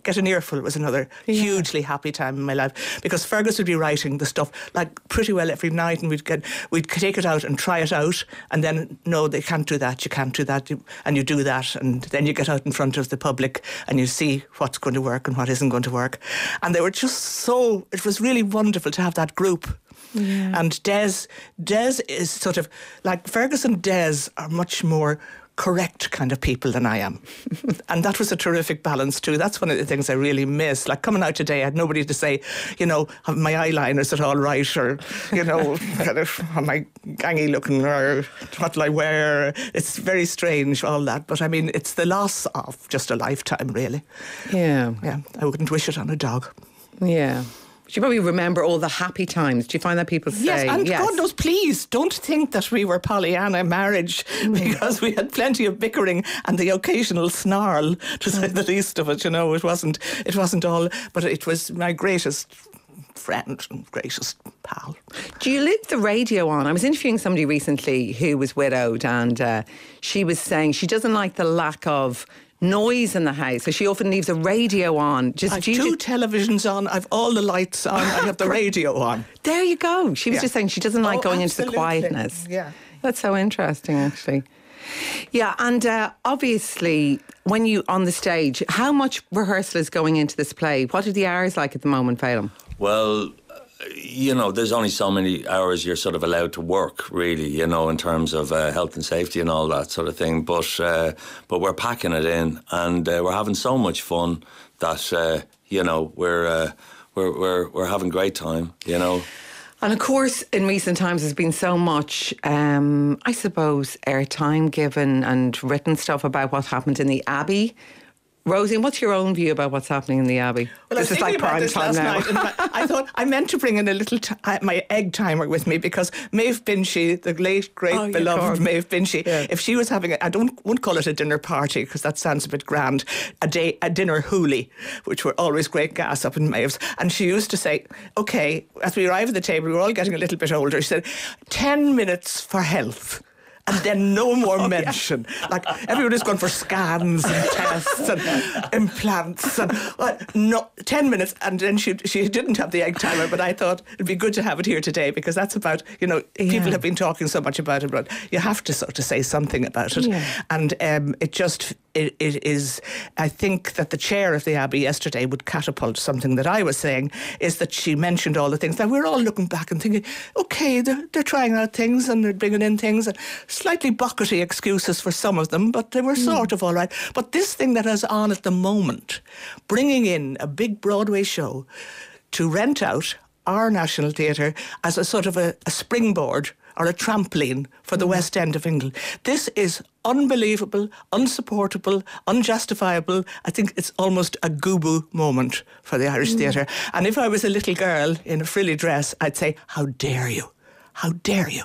Get an Earful was another yeah. hugely happy time in my life, because Fergus would be writing the stuff like pretty well every night, and we'd get we'd take it out and try it out, and then no, they can't do that, you can't do that, and you do that, and then you get out in front of the public and you see what's going to work and what isn't going to work. And they were just so, it was really wonderful to have that group. Yeah. And Des, Des is sort of like Fergus and Des are much more correct kind of people than I am. And that was a terrific balance too. That's one of the things I really miss. Like coming out today, I had nobody to say, you know, have my eyeliner, is it all right? Or, you know, kind of, am I gangy looking, or what will I wear? It's very strange, all that. But I mean, it's the loss of just a lifetime, really. Yeah. Yeah, I wouldn't wish it on a dog. Yeah. Do you probably remember all the happy times? Do you find that people say? Yes, and yes. God knows, please don't think that we were Pollyanna marriage, because we had plenty of bickering and the occasional snarl, to say the least of it. You know, it wasn't, it wasn't all, but it was my greatest friend and greatest pal. Do you leave the radio on? I was interviewing somebody recently who was widowed, and uh, she was saying she doesn't like the lack of noise in the house, so she often leaves a radio on. Just I've two ju- televisions on, I've all the lights on, I have the radio on. There you go. She was yeah. just saying she doesn't like oh, going absolutely. into the quietness. Yeah. That's so interesting, actually. Yeah, and uh, obviously, when you on the stage, how much rehearsal is going into this play? What are the hours like at the moment, Phelim? Well, you know, there's only so many hours you're sort of allowed to work, really, you know, in terms of uh, health and safety and all that sort of thing. But uh, but we're packing it in, and uh, we're having so much fun that uh, you know we're uh, we're we're we're having great time, you know. And of course, in recent times, there's been so much, um, I suppose, airtime given and written stuff about what happened in the Abbey. Rosie, what's your own view about what's happening in the Abbey? Well, this is like prime time now. Night, I thought I meant to bring in a little t- my egg timer with me, because Maeve Binchy, the late great oh, beloved Maeve Binchy, yeah. if she was having a, I don't won't call it a dinner party because that sounds a bit grand, a day a dinner hoolie, which were always great gas up in Maeve's, and she used to say, okay, as we arrive at the table, we were all getting a little bit older. She said, ten minutes for health. And then no more oh, mention. Yeah. Like everybody's gone for scans and tests and implants and well, no ten minutes. And then she she didn't have the egg timer, but I thought it'd be good to have it here today, because that's about, you know, yeah. people have been talking so much about it, but you have to sort of say something about it. Yeah. And um, it just it, it is. I think that the chair of the Abbey yesterday would catapult something that I was saying, is that she mentioned all the things. Now we're all looking back and thinking, okay, they're, they're trying out things and they're bringing in things, and slightly buckety excuses for some of them, but they were sort mm. of all right. But this thing that is on at the moment, bringing in a big Broadway show to rent out our National Theatre as a sort of a, a springboard or a trampoline for the mm. West End of England. This is unbelievable, unsupportable, unjustifiable. I think it's almost a goo-boo moment for the Irish mm. theatre. And if I was a little girl in a frilly dress, I'd say, how dare you? How dare you?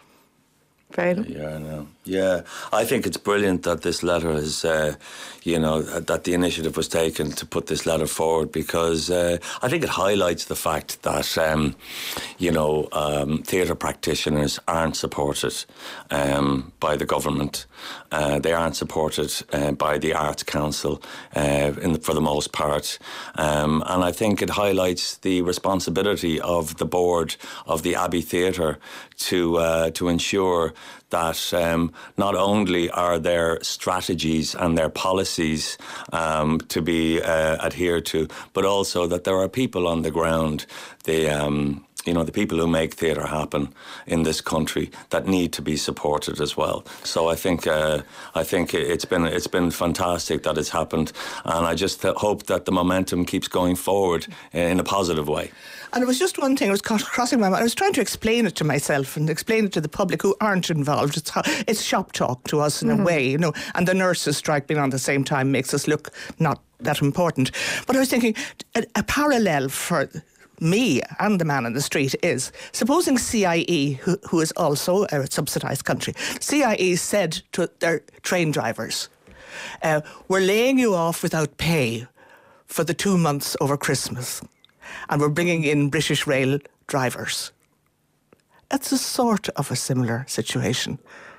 Yeah, I know. Yeah, I think it's brilliant that this letter is, uh, you know, that the initiative was taken to put this letter forward, because uh, I think it highlights the fact that, um, you know, um, theatre practitioners aren't supported um, by the government. Uh, they aren't supported uh, by the Arts Council uh, in the, for the most part. Um, and I think it highlights the responsibility of the board of the Abbey Theatre to uh, to ensure that um, not only are there strategies and their policies um, to be uh, adhered to, but also that there are people on the ground, the um, you know, the people who make theatre happen in this country, that need to be supported as well. So I think uh, I think it's been it's been fantastic that it's happened, and I just hope that the momentum keeps going forward in a positive way. And it was just one thing, it was crossing my mind. I was trying to explain it to myself and explain it to the public who aren't involved. It's, how, it's shop talk to us in mm-hmm. a way, you know. And the nurses' strike being on the same time makes us look not that important. But I was thinking, a, a parallel for me and the man in the street is, supposing C I E, who, who is also a subsidised country, C I E said to their train drivers, uh, we're laying you off without pay for the two months over Christmas, and we're bringing in British Rail drivers. That's a sort of a similar situation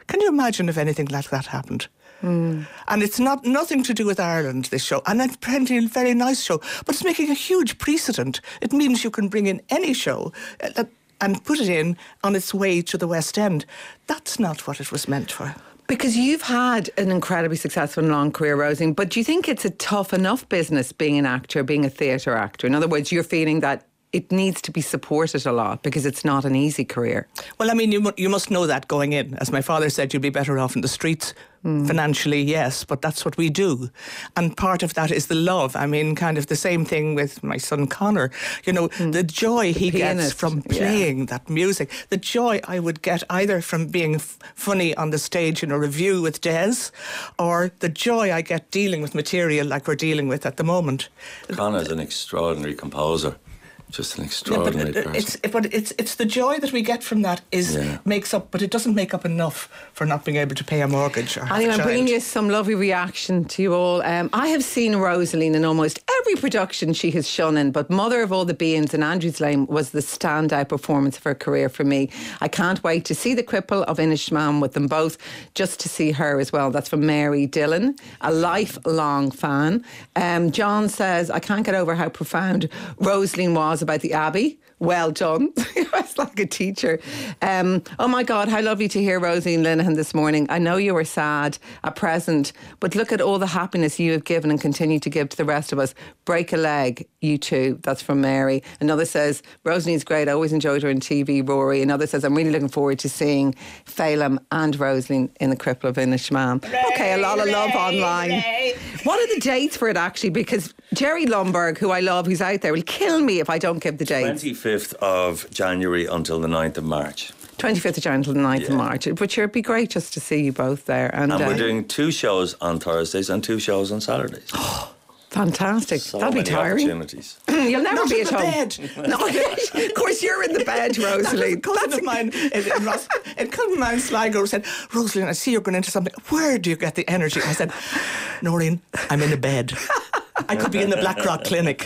Can you imagine if anything like that happened? Mm. And it's not nothing to do with Ireland, this show. And it's plenty a very nice show. But it's making a huge precedent. It means you can bring in any show uh, and put it in on its way to the West End. That's not what it was meant for. Because you've had an incredibly successful and long career, Roisin, but do you think it's a tough enough business being an actor, being a theatre actor? In other words, you're feeling that it needs to be supported a lot because it's not an easy career. Well, I mean, you, mu- you must know that going in. As my father said, you'd be better off in the streets. Mm. Financially, yes, but that's what we do. And part of that is the love. I mean, kind of the same thing with my son Connor. You know, mm. the joy he gets from playing yeah. that music. The joy I would get either from being f- funny on the stage in a review with Des, or the joy I get dealing with material like we're dealing with at the moment. Connor's an extraordinary composer. Just an extraordinary yeah, but person. It's, but it's it's the joy that we get from that is yeah. makes up, but it doesn't make up enough for not being able to pay a mortgage. Or anyway, I'm bringing you some lovely reaction to you all. Um, I have seen Rosaleen in almost every production she has shown in, but Mother of All the Beans in Andrews Lane was the standout performance of her career for me. I can't wait to see the cripple of Inishmaan with them both, just to see her as well. That's from Mary Dillon, a lifelong fan. Um, John says, I can't get over how profound Rosaleen was about the Abbey. Well done. It's like a teacher. Um, oh my God, how lovely to hear Rosaleen Linehan this morning. I know you were sad at present, but look at all the happiness you have given and continue to give to the rest of us. Break a leg, you too. That's from Mary. Another says, Rosaleen's great. I always enjoyed her on T V, Rory. Another says, I'm really looking forward to seeing Phelim and Rosaleen in the Cripple of Inishmaan. Okay, a lot of love online. Ray. What are the dates for it actually? Because Jerry Lumberg, who I love, who's out there, will kill me if I don't give the dates. twenty-fifth of January until the ninth of March. twenty-fifth of January until the ninth yeah. of March. But sure, it'd be great just to see you both there. And, and we're uh, doing two shows on Thursdays and two shows on Saturdays. Fantastic. So That'll be tiring. Opportunities. You'll never Not be in at the home. bed. No, of course you're in the bed, Rosaleen. A cousin of mine in, in, Ross, in cousin of mine, Sligo, said, Rosaleen, I see you're going into something. Where do you get the energy? I said, Noreen, I'm in a bed. I could be in the Blackrock Clinic.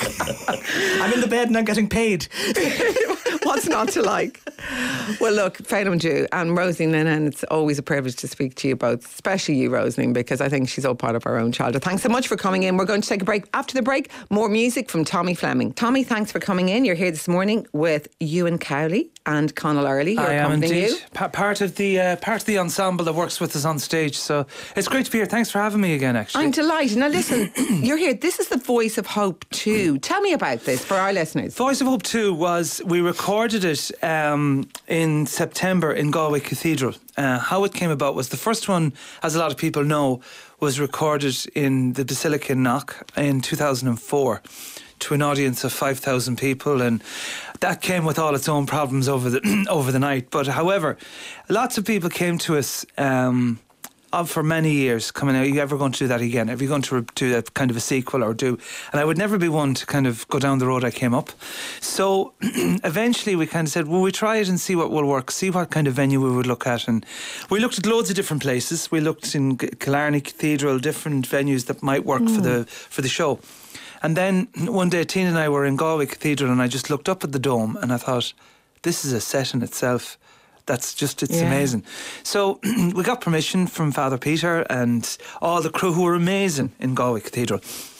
I'm in the bed and I'm getting paid. What's not to like? Well, look, Phelim Dhu and Rosaleen Linehan, it's always a privilege to speak to you both, especially you, Rosaleen, because I think she's all part of our own childhood. Thanks so much for coming in. We're going to take a break. After the break, more music from Tommy Fleming. Tommy, thanks for coming in. You're here this morning with Ewan Cowley and Connell Early. I am indeed. You. Pa- part of the uh, part of the ensemble that works with us on stage. So it's great to be here. Thanks for having me again, actually. I'm delighted. Now listen, you're here. This is the Voice of Hope two. Tell me about this for our listeners. Voice of Hope two was, we recorded it um, in September in Galway Cathedral. Uh, how it came about was the first one, as a lot of people know, was recorded in the Basilica in Knock in two thousand four. To an audience of five thousand people, and that came with all its own problems over the over the night. But however, lots of people came to us um, for many years coming out, are you ever going to do that again? Are you going to do that kind of a sequel or do? And I would never be one to kind of go down the road I came up. So eventually we kind of said, well, we try it and see what will work, see what kind of venue we would look at. And we looked at loads of different places. We looked in Killarney Cathedral, different venues that might work mm. for the for the show. And then one day, Tina and I were in Galway Cathedral, and I just looked up at the dome and I thought, this is a set in itself. That's just, it's yeah. amazing. So we got permission from Father Peter and all the crew, who were amazing in Galway Cathedral.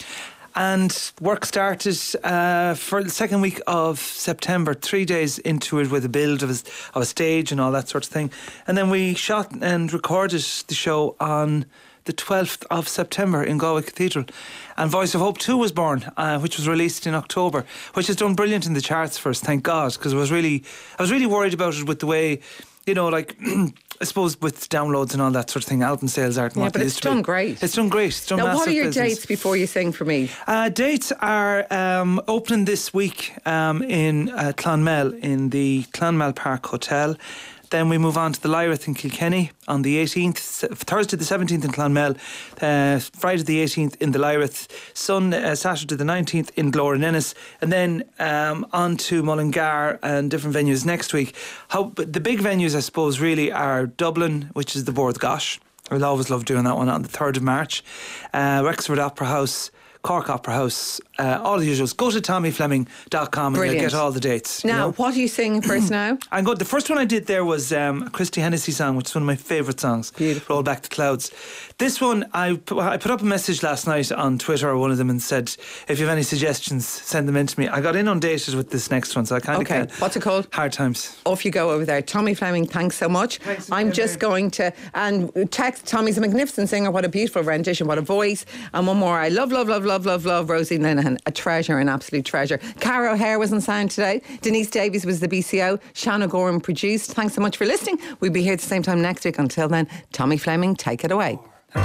And work started uh, for the second week of September, three days into it with a build of a, of a stage and all that sort of thing. And then we shot and recorded the show on the twelfth of September in Galway Cathedral. And Voice of Hope two was born, uh, which was released in October, which has done brilliant in the charts for us, thank God, because I was really, I was really worried about it with the way, you know, like, I suppose with downloads and all that sort of thing, album sales aren't yeah, what but it it's used to done be. great. It's done great. It's done now, massive what are your business. dates before you sing for me? Uh, dates are um, opening this week um, in uh, Clonmel, in the Clonmel Park Hotel. Then we move on to the Lyrith in Kilkenny on the eighteenth, Thursday the seventeenth in Clonmel, uh, Friday the eighteenth in the Lyrith, Sunday, uh, Saturday the nineteenth in Glorin-Ennis, and then um, on to Mullingar and different venues next week. How the big venues, I suppose, really are Dublin, which is the Bord Gosh. We'll always love doing that one on the third of March. Uh, Wexford Opera House, Cork Opera House, uh, all the usuals. Go to tommy fleming dot com and you'll Brilliant. get all the dates. you Now, know. what are you singing first now? I'm good. The first one I did there was um, a Christy Hennessy song, which is one of my favourite songs. Beautiful. Roll Back the Clouds. This one, I put, I put up a message last night on Twitter, or one of them, and said, if you have any suggestions, send them in to me. I got inundated with this next one, so I kind of Okay, can't. what's it called? Hard Times. Off you go over there. Tommy Fleming, thanks so much. Thanks, I'm Mary. just going to, and text, Tommy's a magnificent singer, what a beautiful rendition, what a voice. And one more, I love, love, love, love, love, love, Rosie Linehan, a treasure, an absolute treasure. Cara O'Hare was on sound today. Denise Davies was the B C O. Shanna Gorham produced. Thanks so much for listening. We'll be here at the same time next week. Until then, Tommy Fleming, take it away.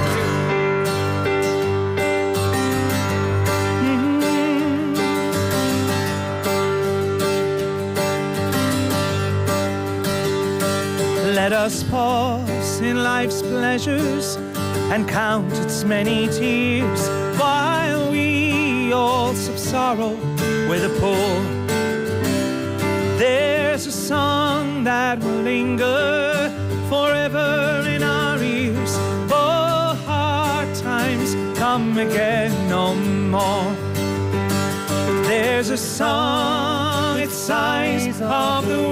Let us pause in life's pleasures and count its many tears, while we all sip sorrow with a pour. There's a song that will linger forever in our ears. Oh, hard times come again no more. There's a song, its sighs of the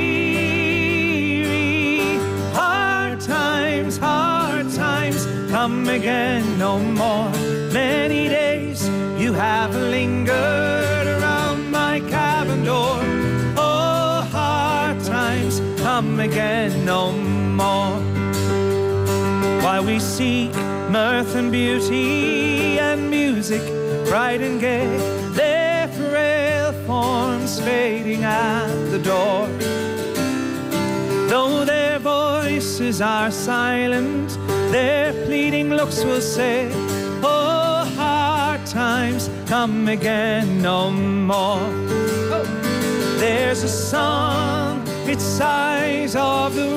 weary. Hard times, hard times come again no more. Many days you have lingered around my cabin door. Oh, hard times come again no more. While we seek mirth and beauty and music bright and gay, their frail forms fading at the door. Though their voices are silent, their pleading looks will say, oh, hard times come again no more. Oh. There's a song, its sighs of the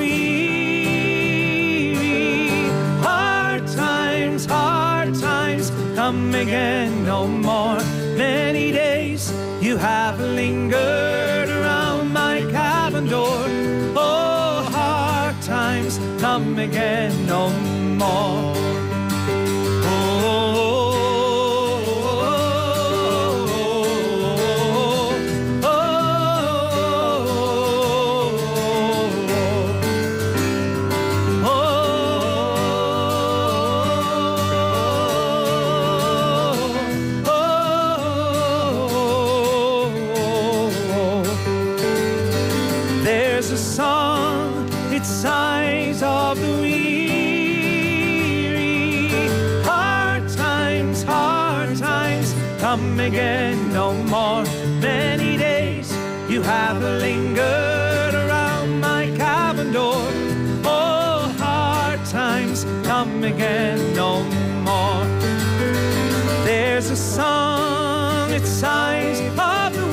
weary. Hard times, hard times come again no more. Many days you have lingered around my cabin door. Oh, hard times come again no more. Sighs of the weary. Hard times, hard times come again no more. Many days you have lingered around my cabin door. Oh, hard times come again no more. There's a song, its sighs of the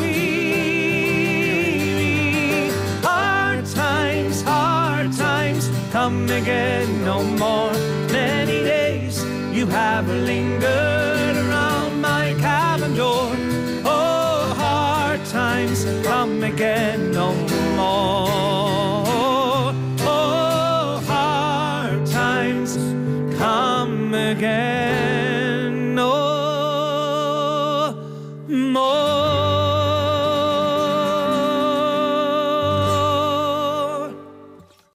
weary. Hard times, hard times come again no more. Many days you have lingered around my cabin door. Oh, hard times come again no more. Oh, hard times come again.